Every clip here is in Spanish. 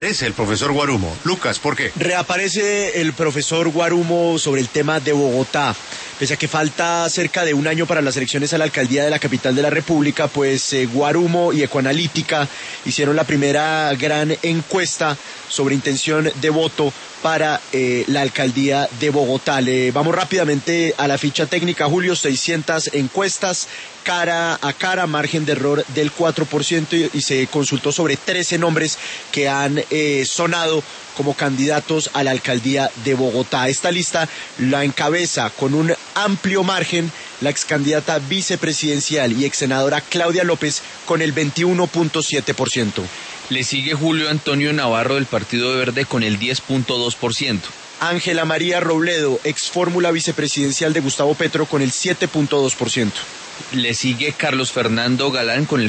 Es el profesor Guarumo. Lucas, ¿por qué? Reaparece el profesor Guarumo sobre el tema de Bogotá. Pese a que falta cerca de un año para las elecciones a la alcaldía de la capital de la República, pues Guarumo y Ecoanalítica hicieron la primera gran encuesta sobre intención de voto para la alcaldía de Bogotá. Le vamos rápidamente a la ficha técnica, Julio. 600 encuestas, cara a cara, margen de error del 4%, y se consultó sobre 13 nombres que han sonado como candidatos a la alcaldía de Bogotá. Esta lista la encabeza con un amplio margen la excandidata vicepresidencial y exsenadora Claudia López con el 21.7%. Le sigue Julio Antonio Navarro del Partido Verde con el 10.2%. Ángela María Robledo, ex fórmula vicepresidencial de Gustavo Petro, con el 7.2%. Le sigue Carlos Fernando Galán con el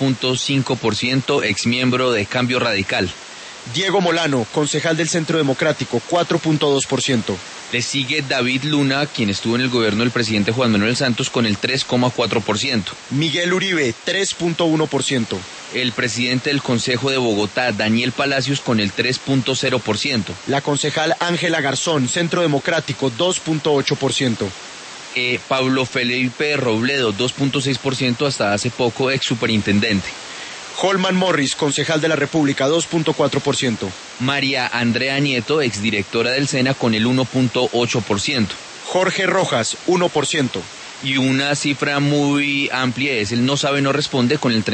4.5%, ex miembro de Cambio Radical. Diego Molano, concejal del Centro Democrático, 4.2%. Le sigue David Luna, quien estuvo en el gobierno del presidente Juan Manuel Santos, con el 3.4%. Miguel Uribe, 3.1%. El presidente del Consejo de Bogotá, Daniel Palacios, con el 3.0%. La concejal Ángela Garzón, Centro Democrático, 2.8%. Pablo Felipe Robledo, 2.6%, hasta hace poco ex superintendente. Holman Morris, concejal de la República, 2.4%. María Andrea Nieto, exdirectora del SENA, con el 1.8%. Jorge Rojas, 1%. Y una cifra muy amplia es el no sabe, no responde, con el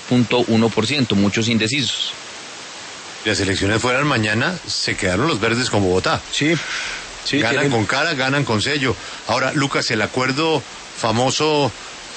32.1%, muchos indecisos. Las elecciones fueran mañana, se quedaron los verdes con Bogotá. Sí, ganan con cara, ganan con sello. Ahora, Lucas, el acuerdo famoso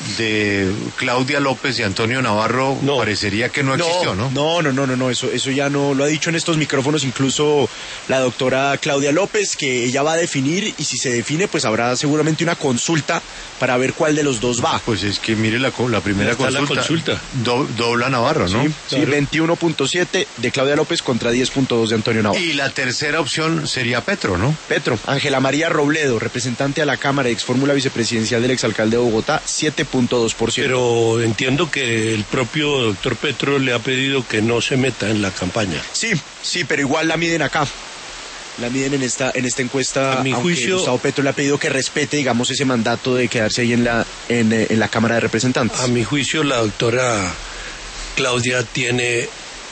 de Claudia López y Antonio Navarro parecería que no existió, ¿no? No, eso ya no lo ha dicho en estos micrófonos incluso la doctora Claudia López, que ella va a definir, y si se define pues habrá seguramente una consulta para ver cuál de los dos va. Pues es que mire la primera consulta. Dobla Navarro, ¿no? Sí, claro. 21.7 de Claudia López contra 10.2 de Antonio Navarro. Y la tercera opción sería Petro, ¿no? Petro, Ángela María Robledo, representante a la Cámara, ex fórmula vicepresidencial del exalcalde de Bogotá, 7.2%. Pero entiendo que el propio doctor Petro le ha pedido que no se meta en la campaña. Sí, pero igual la miden acá. La miden en esta encuesta. A mi juicio, Gustavo Petro le ha pedido que respete, digamos, ese mandato de quedarse ahí en la Cámara de Representantes. A mi juicio, la doctora Claudia tiene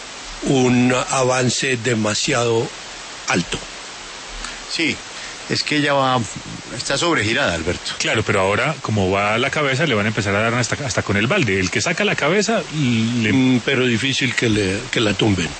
un avance demasiado alto. Sí. Es que ella está sobregirada, Alberto. Claro, pero ahora, como va a la cabeza, le van a empezar a dar hasta con el balde. El que saca la cabeza, pero difícil que la tumben.